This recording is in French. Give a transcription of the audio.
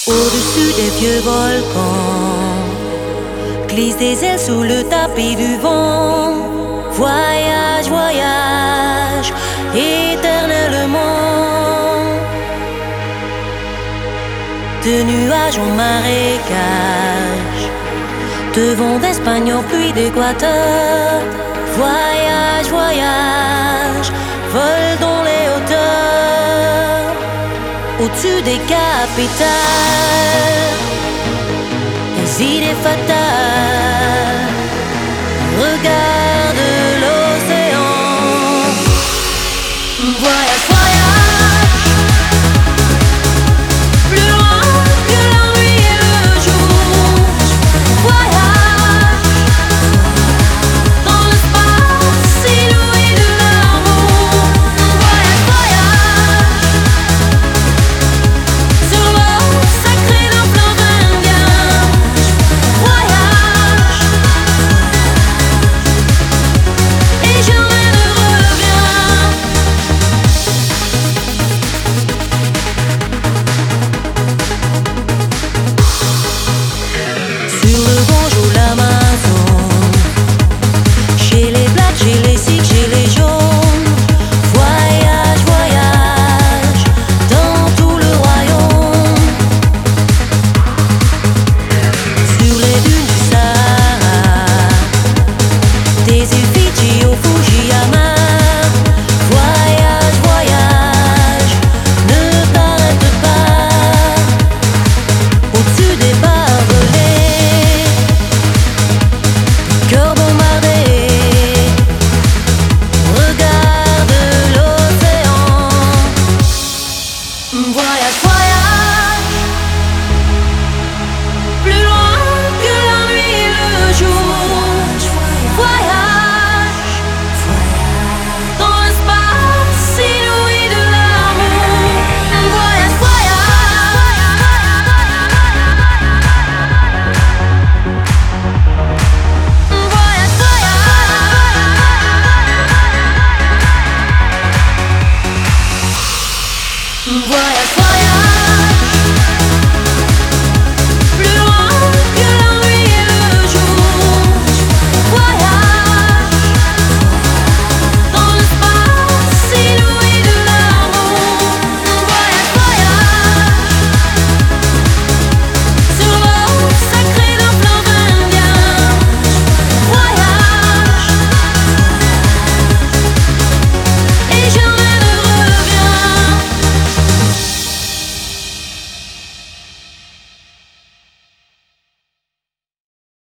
Au-dessus des vieux volcans, glisse des ailes sous le tapis du vent. Voyage, voyage, éternellement. De nuages en marécage, de vent d'Espagne en pluie d'Équateur. Voyage, voyage, vol dans les hauteurs. Au-dessus des capitales, des idées fatales. Regarde l'océan. Voyage, voyage, plus loin que la nuit et le jour. Voyage dans l'espace inouï de l'amour. Voyage, voyage sur l'eau sacrée d'un fleuve indien. Voyage et jamais ne reviens. Sur le Gange ou l'Amazone, chez les Blacks, chez les Sikhs, chez les jaunes. Voyage, voyage dans tout le royaume. Sur les dunes du Sahara, des îles Fidji au Fujiyama. Voyage, voyage, ne t'arrête pas. Au-dessus des barbelés, cœur bombardé. Regarde l'océan. Voyage, voyage, plus loin que la nuit et le jour. Voyage dans l'espace inouï de l'amour. Voyage, voyage, voyage, voyage, voyage.